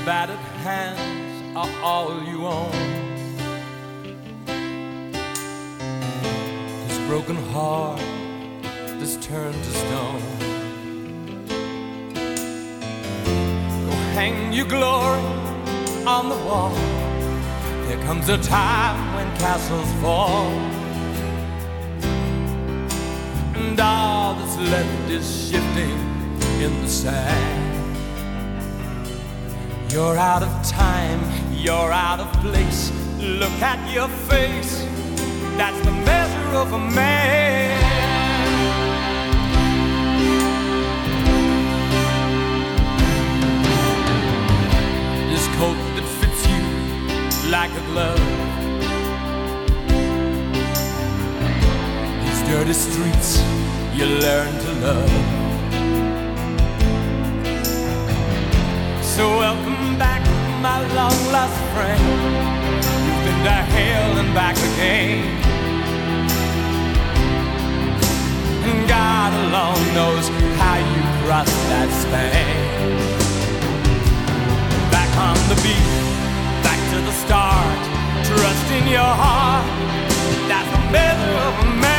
battered hands are all you own. This broken heart that's turned to stone. Go hang your glory on the wall. There comes a time when castles fall, and all that's left is shifting in the sand. You're out of time, you're out of place. Look at your face, that's the measure of a man. This coat that fits you like a glove, these dirty streets you learn to love. So welcome back, my long-lost friend. You've been to hell and back again, and God alone knows how you crossed that span. Back on the beat, back to the start. Trust in your heart, that's the measure of a man.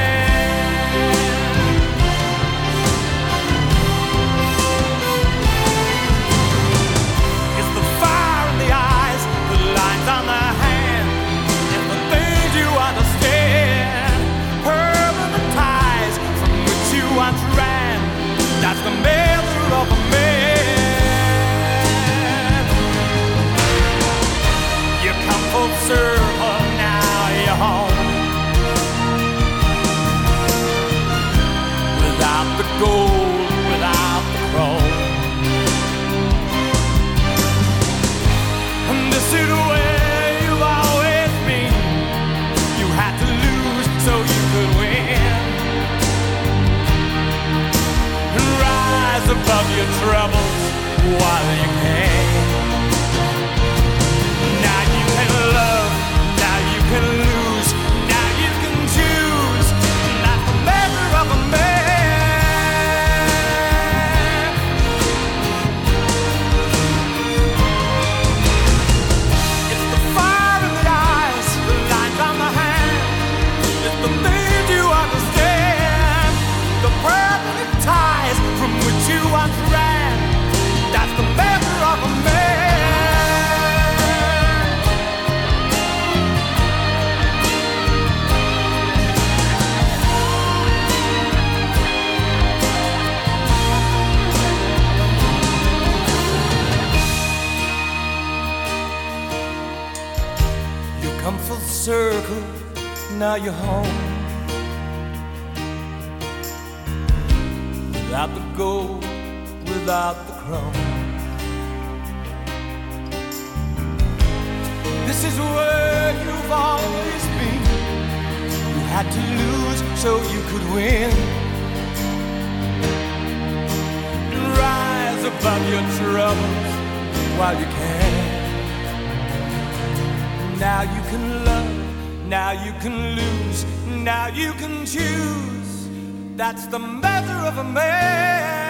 On the hand, it's the things you understand. Permanent ties from which you once ran, that's the measure of a man. You come full circle, now you're home. Without the gold, without the chrome. And this is where so you could win, and rise above your troubles while you can. Now you can love, now you can lose, now you can choose, and that's the measure of a man. It's the fire in the eyes, the lines on the hand, the things you understand, the permanent ties from which you once ran, that's the measure of a man. You come full circle, now you're home. Without the gold, without the chrome. This is where you've always been. You had to lose so you could win, and rise above your troubles while you can. Now you can love, now you can lose, now you can choose. That's the measure of a man.